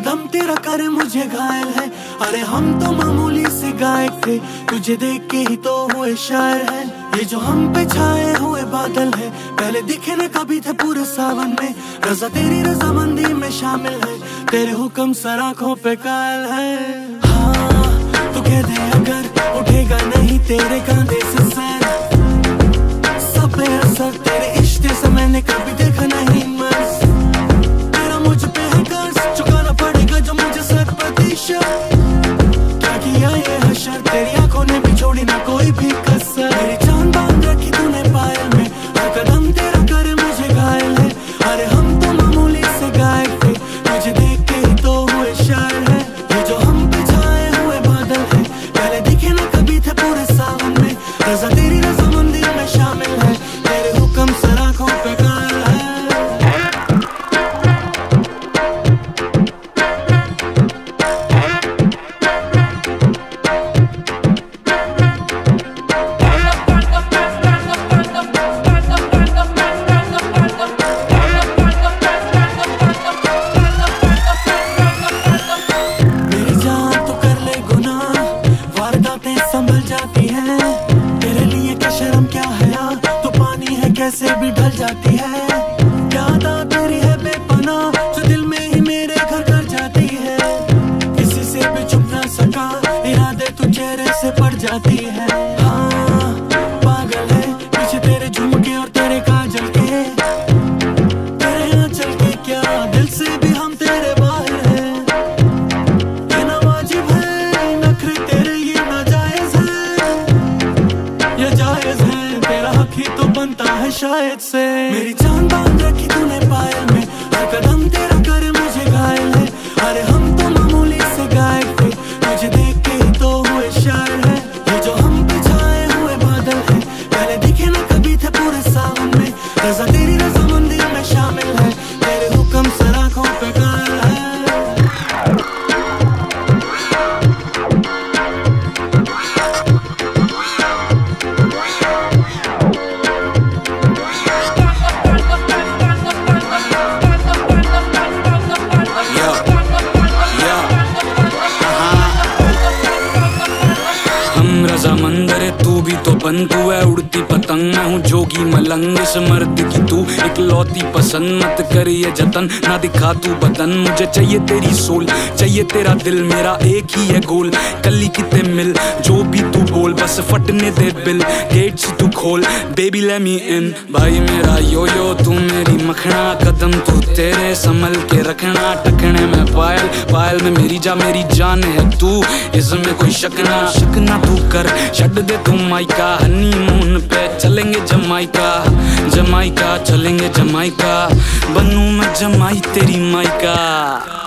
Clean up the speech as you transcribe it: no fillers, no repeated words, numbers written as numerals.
कदम तेरा करे मुझे घायल है। अरे हम तो मामूली से गायक थे, तुझे देख के ही तो हुए शायर है। ये जो हम पे छाए हुए बादल है, पहले दिखे न कभी थे पूरे सावन में। रजा तेरी रजामंदी में शामिल है, तेरे हुक्म सर आँखों पे कायल है। हाँ तू कह दे अगर उठेगा नहीं तेरे कांधे से सर, सब बेअसर तेरे इश्क से मैंने कभी देखा नहीं मर्ज। तेरा मुझ पे है कर्ज, चुकाना पड़ेगा जो मुझे 100%। क्या किया ये हशर, तेरी आंखों ने भी छोड़ी ना कोई भी कसर। मेरी जान बांध रखी तूने पायल में, हर कदम तेरा करे मुझे घायल है। अरे हम तो मामूली से गायक थे, तुझे देख के ही तो हुए शायर है। ये जो हम पे छाए हुए बादल है, पहले दिखे ना कभी थे पूरे सावन में। रजा तेरी रजामंदी में शामिल है, तेरे हुक्म सर आँखों पे कायल है। संभल जाती है तेरे लिए, क्या शर्म क्या हया, तो पानी है कैसे भी ढल जाती है। याद आ तेरी है बेपनाह, जो दिल में ही मेरे घर कर जाती है। किसी से भी छुप ना सका, इरादे तू चेहरे से पड़ जाती है। हाँ पागल है पीछे तेरे झुमके और तेरे काजल के, तेरे आंचल के क्या दिल से भी हम तेरे बाहर है। ये ना वाजिब है नखरे तेरे, ये ना जायज है, तेरा हक ही तो बनता है शायद से। मेरी जान बांध रखी तूने पायल में, हर कदम तेरा करे मुझे घायल है। अरे हम तो मामूली से गायक थे, तुझे देख के ही तो हुए शायर है। ये जो हम पे छाए हुए बादल है, पहले दिखे ना कभी थे पूरे सावन में। रजा तेरी रजामंदी में शामिल है, तेरे हुक्म सर आँखों पे कायल है। रजामंदर है तू भी तो बन, तू है उड़ती पतंग, मैं हूँ जोगी मलंग। इस मर्द की तू इकलौती पसंद, मत कर ये जतन ना दिखा तू बदन। मुझे चाहिए तेरी सोल, चाहिए तेरा दिल, मेरा एक ही है गोल। कली किते मिल जो भी तू बोल, बस फटने दे बिल, गेट्स तू खोल, बेबी लेट मी इन। भाई मेरा यो यो तू मेरी मखना, कदम तू तेरे संभल के रखना। टकने में पायल, पायल में मेरी जान है तू, इसमें कोई शक ना तू कर। छड़ दे तू माइका, हनीमून पे चलेंगे जमाइका, जमाइका चलेंगे जमाइका। बनूं मैं जमाई तेरी माइका।